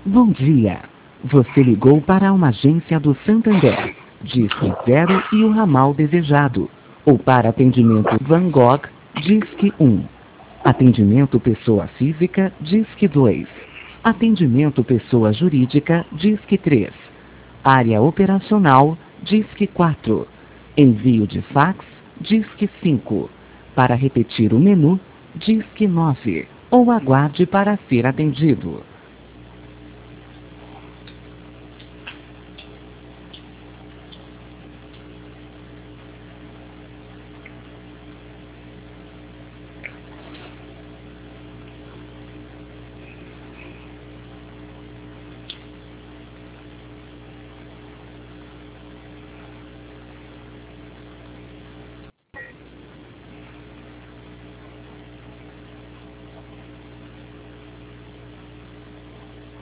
Bom dia. Você ligou para uma agência do Santander. Disque 0 e o ramal desejado. Ou para atendimento Van Gogh, Disque 1. Atendimento pessoa física, Disque 2. Atendimento pessoa jurídica, Disque 3. Área operacional, Disque 4. Envio de fax, Disque 5. Para repetir o menu, Disque 9. Ou aguarde para ser atendido.